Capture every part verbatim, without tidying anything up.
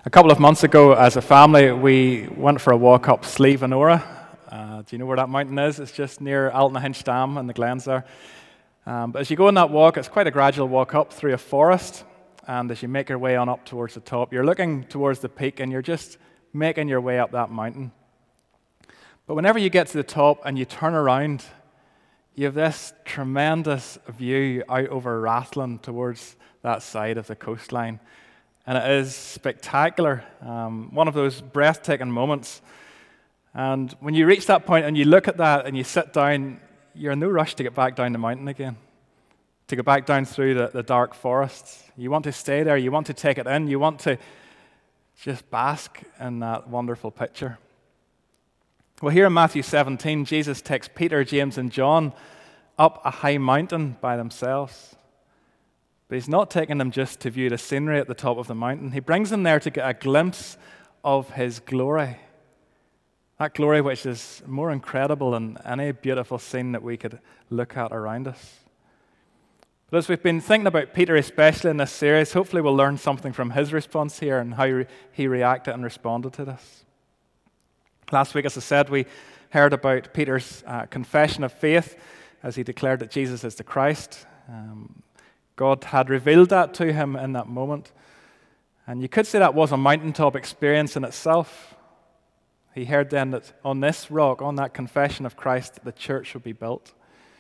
A couple of months ago, as a family, we went for a walk up Slieve Nora. Uh, do you know where that mountain is? It's just near Altenhinch Dam in the Glens there. Um, but as you go on that walk, it's quite a gradual walk up through a forest. And as you make your way on up towards the top, you're looking towards the peak and you're just making your way up that mountain. But whenever you get to the top and you turn around, you have this tremendous view out over Rathlin towards that side of the coastline. And it is spectacular, um, one of those breathtaking moments. And when you reach that point and you look at that and you sit down, you're in no rush to get back down the mountain again, to go back down through the, the dark forests. You want to stay there, you want to take it in, you want to just bask in that wonderful picture. Well, here in Matthew seventeen, Jesus takes Peter, James, and John up a high mountain by themselves. But he's not taking them just to view the scenery at the top of the mountain. He brings them there to get a glimpse of his glory. That glory which is more incredible than any beautiful scene that we could look at around us. But as we've been thinking about Peter, especially in this series, hopefully we'll learn something from his response here and how he reacted and responded to this. Last week, as I said, we heard about Peter's uh, confession of faith as he declared that Jesus is the Christ. Um, God had revealed that to him in that moment. And you could say that was a mountaintop experience in itself. He heard then that on this rock, on that confession of Christ, the church would be built.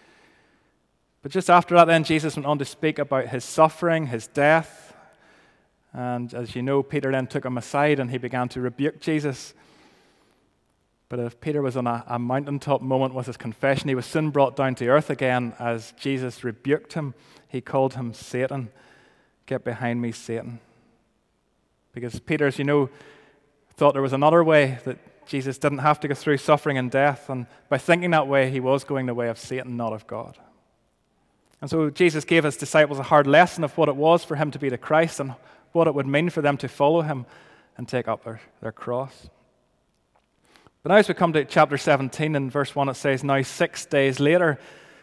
But just after that then, Jesus went on to speak about his suffering, his death. And as you know, Peter then took him aside and he began to rebuke Jesus. But if Peter was on a, a mountaintop moment with his confession, he was soon brought down to earth again as Jesus rebuked him. He called him Satan. Get behind me, Satan. Because Peter, as you know, thought there was another way, that Jesus didn't have to go through suffering and death. And by thinking that way, he was going the way of Satan, not of God. And so Jesus gave his disciples a hard lesson of what it was for him to be the Christ and what it would mean for them to follow him and take up their, their cross. But now as we come to chapter seventeen, in verse one, it says, now six days later.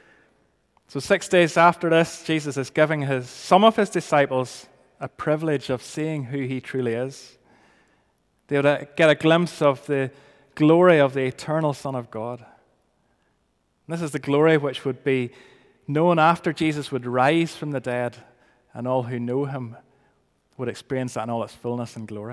So six days after this, Jesus is giving his some of his disciples a privilege of seeing who he truly is. They would get a glimpse of the glory of the eternal Son of God. And this is the glory which would be known after Jesus would rise from the dead, and all who know him would experience that in all its fullness and glory.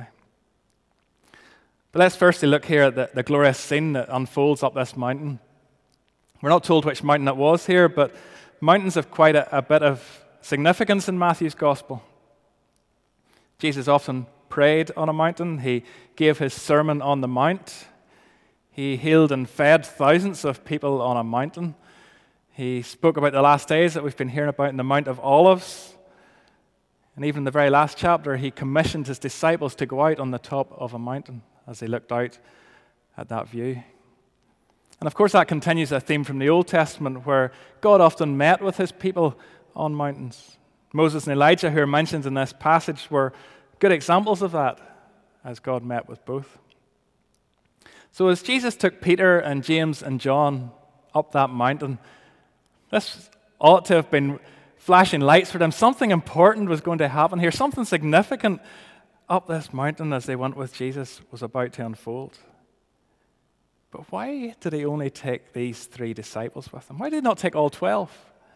But let's firstly look here at the, the glorious scene that unfolds up this mountain. We're not told which mountain it was here, but mountains have quite a, a bit of significance in Matthew's gospel. Jesus often prayed on a mountain. He gave his sermon on the mount. He healed and fed thousands of people on a mountain. He spoke about the last days that we've been hearing about in the Mount of Olives. And even in the very last chapter, he commissioned his disciples to go out on the top of a mountain as they looked out at that view. And of course, that continues a theme from the Old Testament where God often met with his people on mountains. Moses and Elijah, who are mentioned in this passage, were good examples of that as God met with both. So as Jesus took Peter and James and John up that mountain, this ought to have been flashing lights for them. Something important was going to happen here. Something significant up this mountain as they went with Jesus was about to unfold. But why did he only take these three disciples with him? Why did he not take all twelve?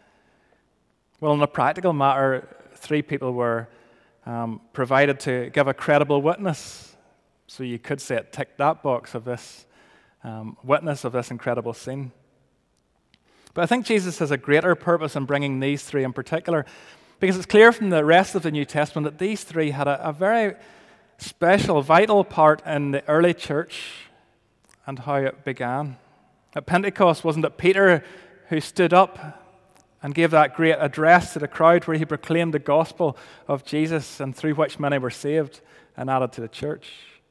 Well, in a practical matter, three people were um, provided to give a credible witness. So you could say it ticked that box of this um, witness of this incredible scene. But I think Jesus has a greater purpose in bringing these three in particular, because it's clear from the rest of the New Testament that these three had a, a very special, vital part in the early church and how it began. At Pentecost, wasn't it Peter who stood up and gave that great address to the crowd where he proclaimed the gospel of Jesus and through which many were saved and added to the church?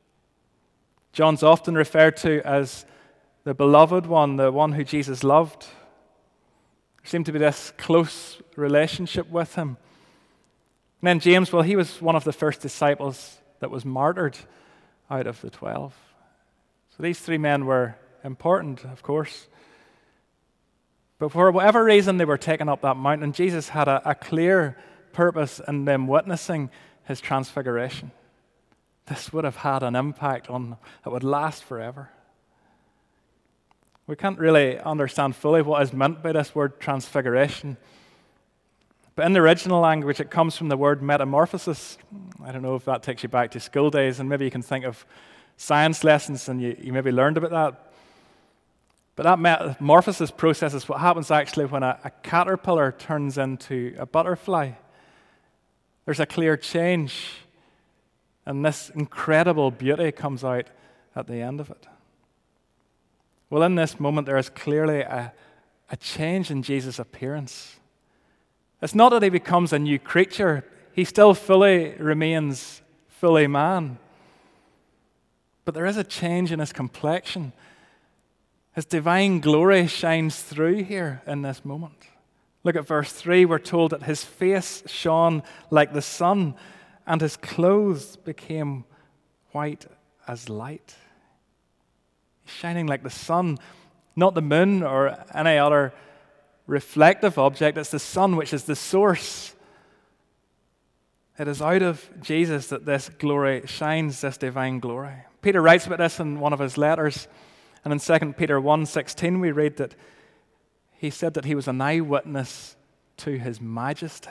John's often referred to as the beloved one, the one who Jesus loved. There seemed to be this close relationship with him. And then James, well, he was one of the first disciples that was martyred out of the twelve. So these three men were important, of course. But for whatever reason, they were taken up that mountain. Jesus had a, a clear purpose in them witnessing his transfiguration. this would have had an impact on that would last forever. We can't really understand fully what is meant by this word transfiguration. But in the original language, it comes from the word metamorphosis. I don't know if that takes you back to school days, and maybe you can think of science lessons and you, you maybe learned about that. But that metamorphosis process is what happens actually when a, a caterpillar turns into a butterfly. There's a clear change, and this incredible beauty comes out at the end of it. Well, in this moment, there is clearly a, a change in Jesus' appearance. It's not that he becomes a new creature. He still fully remains fully man. But there is a change in his complexion. His divine glory shines through here in this moment. Look at verse three. We're told that his face shone like the sun, and his clothes became white as light. He's shining like the sun, not the moon or any other reflective object. It's the sun, which is the source. It is out of Jesus that this glory shines, this divine glory. Peter writes about this in one of his letters. And in Second Peter one sixteen, we read that he said that he was an eyewitness to his majesty.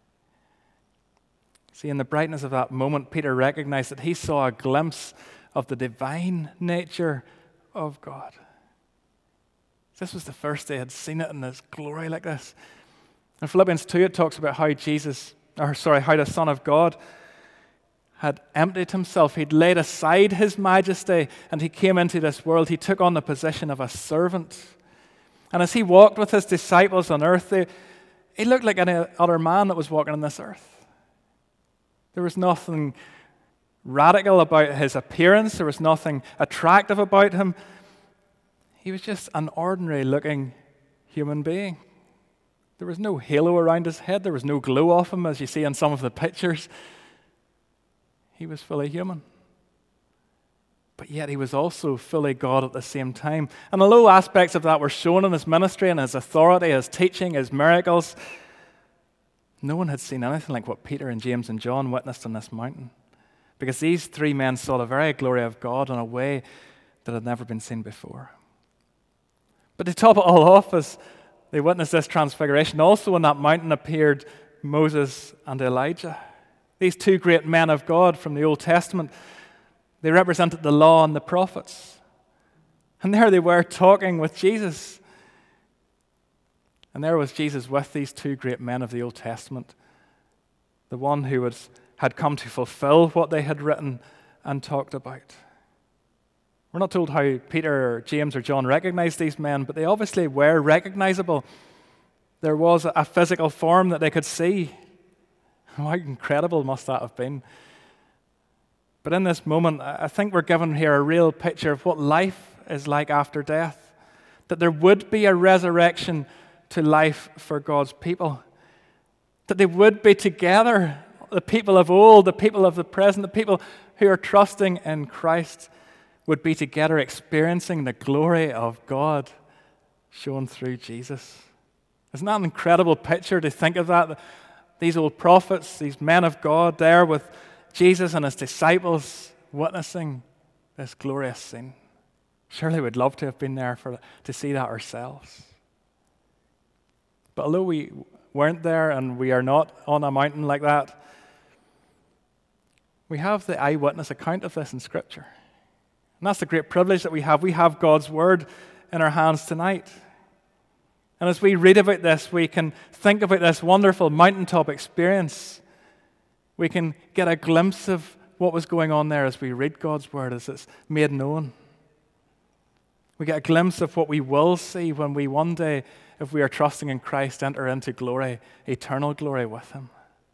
See, in the brightness of that moment, Peter recognized that he saw a glimpse of the divine nature of God. This was the first they had seen it in this glory like this. In Philippians two, it talks about how Jesus, or sorry, how the Son of God had emptied himself. He'd laid aside his majesty and he came into this world. He took on the position of a servant. And as he walked with his disciples on earth, they, he looked like any other man that was walking on this earth. There was nothing radical about his appearance. There was nothing attractive about him. He was just an ordinary looking human being. There was no halo around his head. There was no glow off him, as you see in some of the pictures. He was fully human. But yet he was also fully God at the same time. And although aspects of that were shown in his ministry and his authority, his teaching, his miracles, no one had seen anything like what Peter and James and John witnessed on this mountain. Because these three men saw the very glory of God in a way that had never been seen before. But to top it all off, as they witnessed this transfiguration, also on that mountain appeared Moses and Elijah. These two great men of God from the Old Testament, they represented the law and the prophets. And there they were talking with Jesus. And there was Jesus with these two great men of the Old Testament, the one who was, had come to fulfill what they had written and talked about. We're not told how Peter or James or John recognized these men, but they obviously were recognizable. There was a physical form that they could see. How incredible must that have been? But in this moment, I think we're given here a real picture of what life is like after death. That there would be a resurrection to life for God's people. That they would be together, the people of old, the people of the present, the people who are trusting in Christ would be together experiencing the glory of God shown through Jesus. Isn't that an incredible picture to think of that? These old prophets, these men of God there with Jesus and his disciples witnessing this glorious scene. Surely we'd love to have been there for, to see that ourselves. But although we weren't there and we are not on a mountain like that, we have the eyewitness account of this in Scripture. And that's the great privilege that we have. We have God's Word in our hands tonight. And as we read about this, we can think about this wonderful mountaintop experience. We can get a glimpse of what was going on there as we read God's Word, as it's made known. We get a glimpse of what we will see when we one day, if we are trusting in Christ, enter into glory, eternal glory with Him.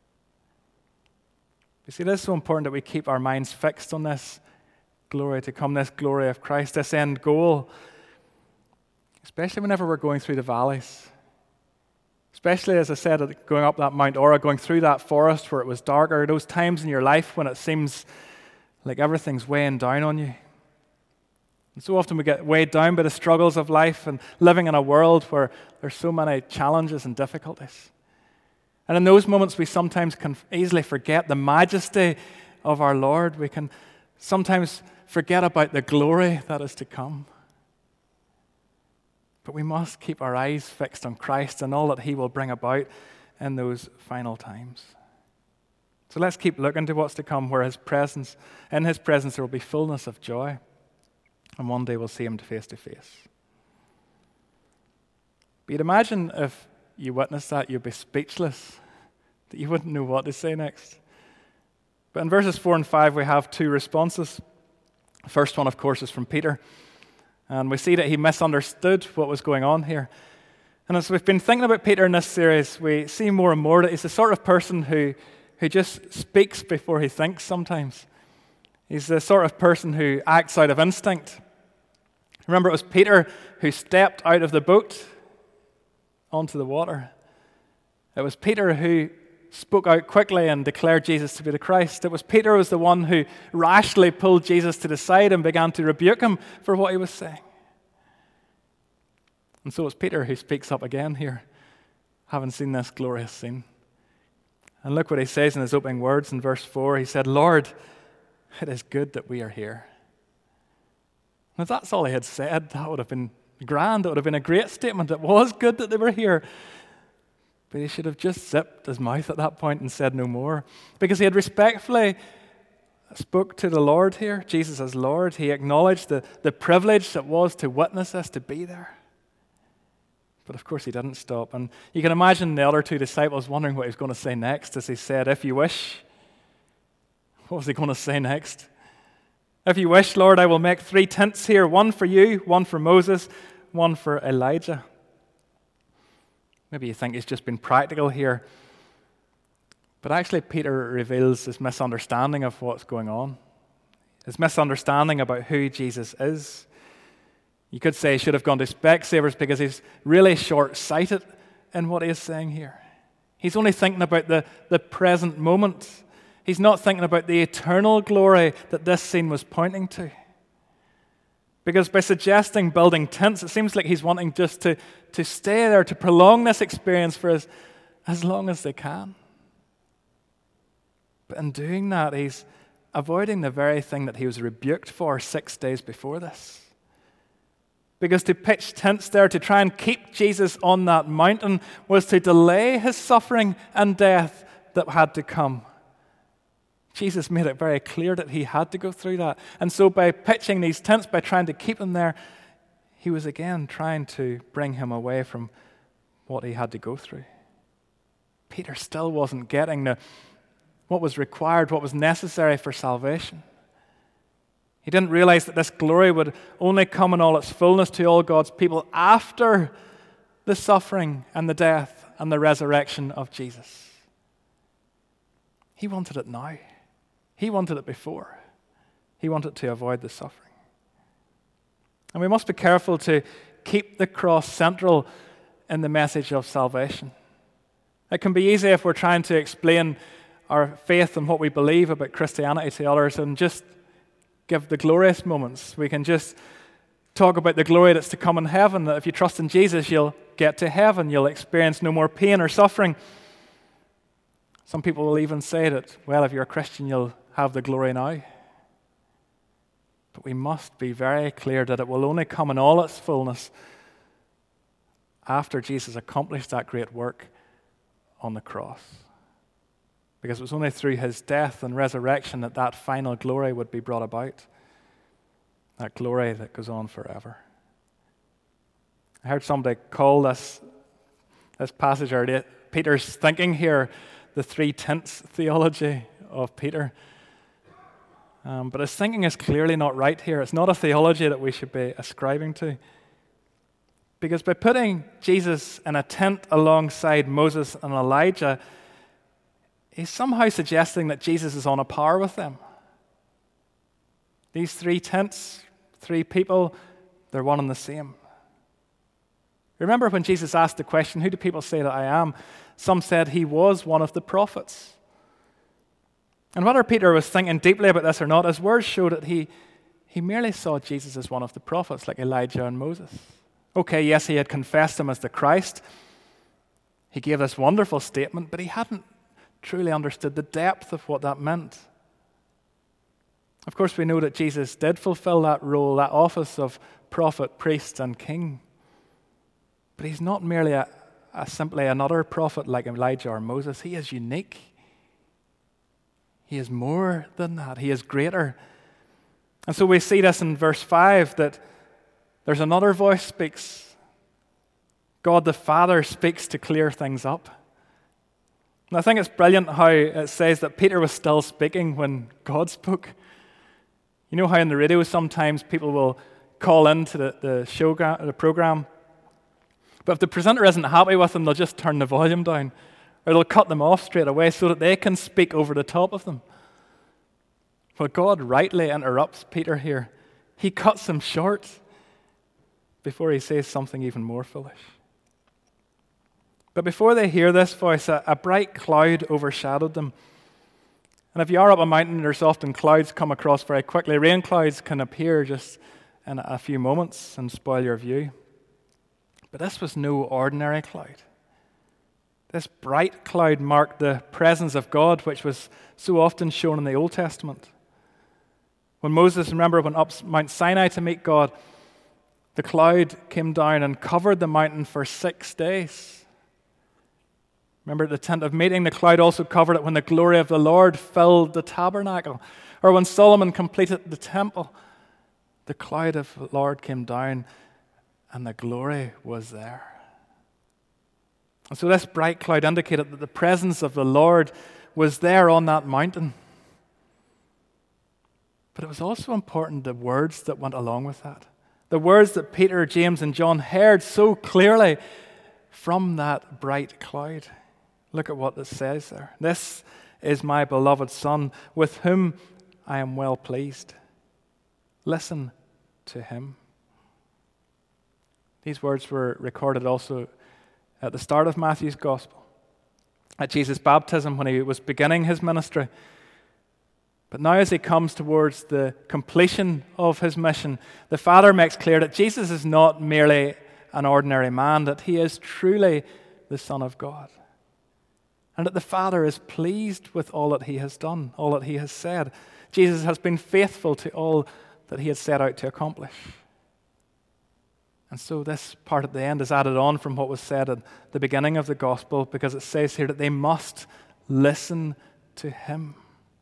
You see, it is so important that we keep our minds fixed on this glory to come, this glory of Christ, this end goal. Especially whenever we're going through the valleys. Especially, as I said, going up that Mount Ora, going through that forest where it was darker, those times in your life when it seems like everything's weighing down on you. And so often we get weighed down by the struggles of life and living in a world where there's so many challenges and difficulties. And in those moments we sometimes can easily forget the majesty of our Lord, we can sometimes forget about the glory that is to come. But we must keep our eyes fixed on Christ and all that he will bring about in those final times. So let's keep looking to what's to come, where his presence, in his presence there will be fullness of joy. And one day we'll see him face to face. But you'd imagine if you witnessed that, you'd be speechless, that you wouldn't know what to say next. But in verses four and five, we have two responses. The first one, of course, is from Peter. And we see that he misunderstood what was going on here. And as we've been thinking about Peter in this series, we see more and more that he's the sort of person who, who just speaks before he thinks sometimes. He's the sort of person who acts out of instinct. Remember, it was Peter who stepped out of the boat onto the water. It was Peter who spoke out quickly and declared Jesus to be the Christ. It was Peter who was the one who rashly pulled Jesus to the side and began to rebuke him for what he was saying. And so it's Peter who speaks up again here, having seen this glorious scene. And look what he says in his opening words in verse four. He said, "Lord, it is good that we are here." And if that's all he had said, that would have been grand. It would have been a great statement. It was good that they were here. But he should have just zipped his mouth at that point and said no more. Because he had respectfully spoke to the Lord here, Jesus as Lord. He acknowledged the, the privilege that was to witness this, to be there. But of course he didn't stop. And you can imagine the other two disciples wondering what he was going to say next as he said, "If you wish." What was he going to say next? "If you wish, Lord, I will make three tents here, one for you, one for Moses, one for Elijah." Maybe you think he's just been practical here. But actually, Peter reveals his misunderstanding of what's going on. His misunderstanding about who Jesus is. You could say he should have gone to Specsavers because he's really short-sighted in what he is saying here. He's only thinking about the, the present moment. He's not thinking about the eternal glory that this scene was pointing to. Because by suggesting building tents, it seems like he's wanting just to, to stay there, to prolong this experience for as, as long as they can. But in doing that, he's avoiding the very thing that he was rebuked for six days before this. Because to pitch tents there, to try and keep Jesus on that mountain, was to delay his suffering and death that had to come. Jesus made it very clear that he had to go through that. And so by pitching these tents, by trying to keep him there, he was again trying to bring him away from what he had to go through. Peter still wasn't getting the, what was required, what was necessary for salvation. He didn't realize that this glory would only come in all its fullness to all God's people after the suffering and the death and the resurrection of Jesus. He wanted it now. He wanted it before. He wanted to avoid the suffering. And we must be careful to keep the cross central in the message of salvation. It can be easy if we're trying to explain our faith and what we believe about Christianity to others and just give the glorious moments. We can just talk about the glory that's to come in heaven, that if you trust in Jesus, you'll get to heaven. You'll experience no more pain or suffering. Some people will even say that, well, if you're a Christian, you'll have the glory now. But we must be very clear that it will only come in all its fullness after Jesus accomplished that great work on the cross. Because it was only through his death and resurrection that that final glory would be brought about. That glory that goes on forever. I heard somebody call this, this passage, or Peter's thinking here, the three tents theology of Peter. Um, but his thinking is clearly not right here. It's not a theology that we should be ascribing to. Because by putting Jesus in a tent alongside Moses and Elijah, he's somehow suggesting that Jesus is on a par with them. These three tents, three people, they're one and the same. Remember when Jesus asked the question, "Who do people say that I am?" Some said he was one of the prophets. And whether Peter was thinking deeply about this or not, his words show that he, he merely saw Jesus as one of the prophets, like Elijah and Moses. Okay, yes, he had confessed him as the Christ. He gave this wonderful statement, but he hadn't truly understood the depth of what that meant. Of course, we know that Jesus did fulfill that role, that office of prophet, priest, and king. But he's not merely a, a simply another prophet like Elijah or Moses. He is unique. He is more than that. He is greater. And so we see this in verse five, that there's another voice speaks. God the Father speaks to clear things up. And I think it's brilliant how it says that Peter was still speaking when God spoke. You know how in the radio sometimes people will call into the, the show, the program, but if the presenter isn't happy with them, they'll just turn the volume down, or they'll cut them off straight away so that they can speak over the top of them. Well, God rightly interrupts Peter here. He cuts him short before he says something even more foolish. But before they hear this voice, a, a bright cloud overshadowed them. And if you are up a mountain, there's often clouds come across very quickly. Rain clouds can appear just in a few moments and spoil your view. But this was no ordinary cloud. This bright cloud marked the presence of God, which was so often shown in the Old Testament. When Moses, remember, went up Mount Sinai to meet God, the cloud came down and covered the mountain for six days. Remember, at the tent of meeting, the cloud also covered it when the glory of the Lord filled the tabernacle. Or when Solomon completed the temple, the cloud of the Lord came down and the glory was there. And so this bright cloud indicated that the presence of the Lord was there on that mountain. But it was also important the words that went along with that. The words that Peter, James, and John heard so clearly from that bright cloud. Look at what it says there. This is my beloved Son, with whom I am well pleased. Listen to him. These words were recorded also at the start of Matthew's Gospel, at Jesus' baptism when he was beginning his ministry. But now as he comes towards the completion of his mission, the Father makes clear that Jesus is not merely an ordinary man, that he is truly the Son of God. And that the Father is pleased with all that he has done, all that he has said. Jesus has been faithful to all that he had set out to accomplish. And so this part at the end is added on from what was said at the beginning of the gospel, because it says here that they must listen to him.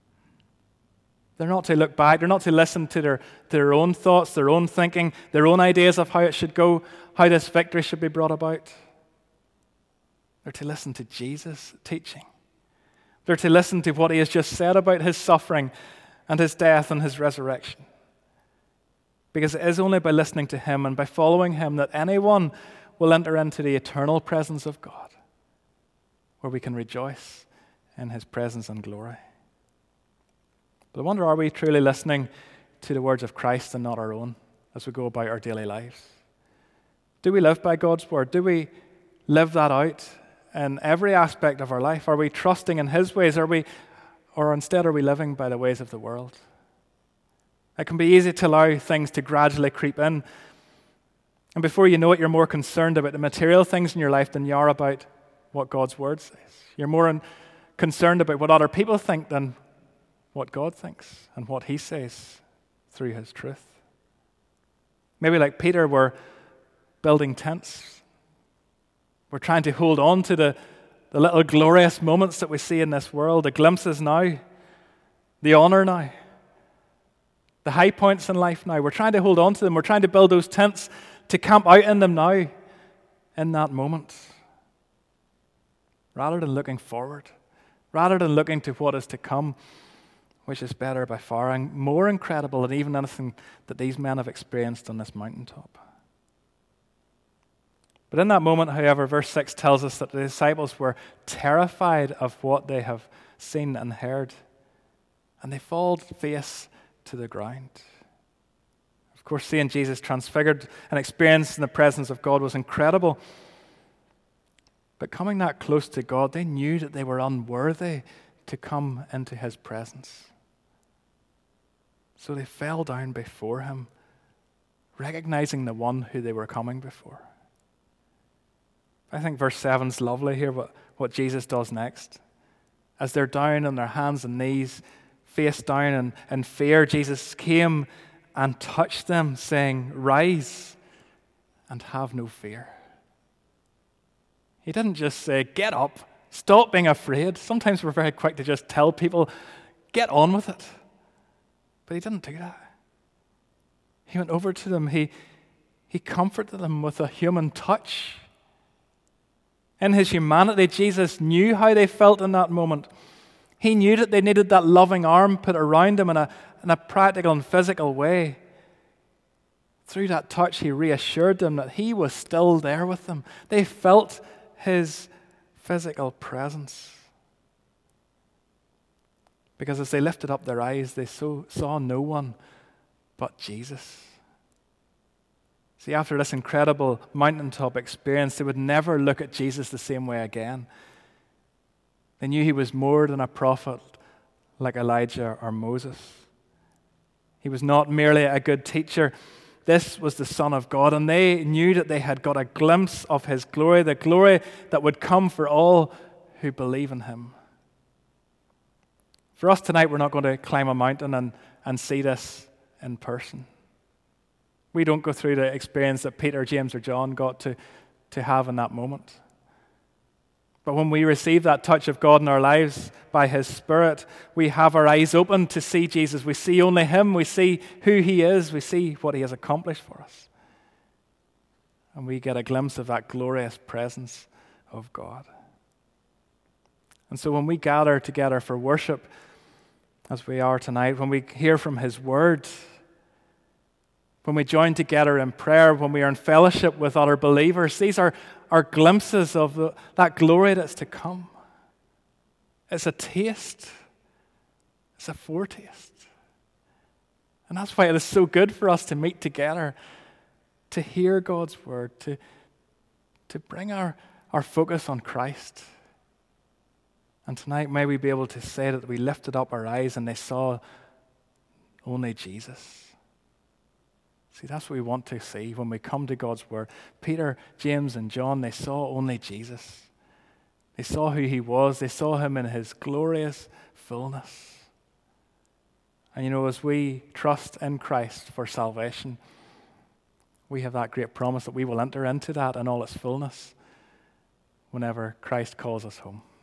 They're not to look back. They're not to listen to their, to their own thoughts, their own thinking, their own ideas of how it should go, how this victory should be brought about. They're to listen to Jesus' teaching. They're to listen to what he has just said about his suffering and his death and his resurrection. Because it is only by listening to him and by following him that anyone will enter into the eternal presence of God, where we can rejoice in his presence and glory. But I wonder, are we truly listening to the words of Christ and not our own as we go about our daily lives? Do we live by God's word? Do we live that out in every aspect of our life? Are we trusting in his ways? Are we, or instead are we living by the ways of the world? It can be easy to allow things to gradually creep in. And before you know it, you're more concerned about the material things in your life than you are about what God's word says. You're more in, concerned about what other people think than what God thinks and what he says through his truth. Maybe like Peter, we're building tents. We're trying to hold on to the, the little glorious moments that we see in this world, the glimpses now, the honor now, the high points in life now. We're trying to hold on to them. We're trying to build those tents to camp out in them now, in that moment, rather than looking forward, rather than looking to what is to come, which is better by far and more incredible than even anything that these men have experienced on this mountaintop. But in that moment, however, verse six tells us that the disciples were terrified of what they have seen and heard, and they fall face to the ground. Of course, seeing Jesus transfigured and experiencing the presence of God was incredible. But coming that close to God, they knew that they were unworthy to come into his presence. So they fell down before him, recognizing the one who they were coming before. I think verse seven is lovely here, what, what Jesus does next. As they're down on their hands and knees, face down and in fear, Jesus came and touched them, saying, "Rise and have no fear." He didn't just say, "Get up, stop being afraid." Sometimes we're very quick to just tell people, "Get on with it." But he didn't do that. He went over to them. He, he comforted them with a human touch. In his humanity, Jesus knew how they felt in that moment. He knew that they needed that loving arm put around them in a, in a practical and physical way. Through that touch, he reassured them that he was still there with them. They felt his physical presence. Because as they lifted up their eyes, they so, saw no one but Jesus. See, after this incredible mountaintop experience, they would never look at Jesus the same way again. They knew he was more than a prophet like Elijah or Moses. He was not merely a good teacher. This was the Son of God, and they knew that they had got a glimpse of his glory, the glory that would come for all who believe in him. For us tonight, we're not going to climb a mountain and, and see this in person. We don't go through the experience that Peter, James, or John got to, to have in that moment. But when we receive that touch of God in our lives by his Spirit, we have our eyes open to see Jesus. We see only him. We see who he is. We see what he has accomplished for us. And we get a glimpse of that glorious presence of God. And so when we gather together for worship, as we are tonight, when we hear from his word, when we join together in prayer, when we are in fellowship with other believers, these are, are glimpses of the, that glory that's to come. It's a taste. It's a foretaste. And that's why it is so good for us to meet together, to hear God's word, to, to bring our, our focus on Christ. And tonight, may we be able to say that we lifted up our eyes and they saw only Jesus. See, that's what we want to see when we come to God's word. Peter, James, and John, they saw only Jesus. They saw who he was. They saw him in his glorious fullness. And you know, as we trust in Christ for salvation, we have that great promise that we will enter into that in all its fullness whenever Christ calls us home.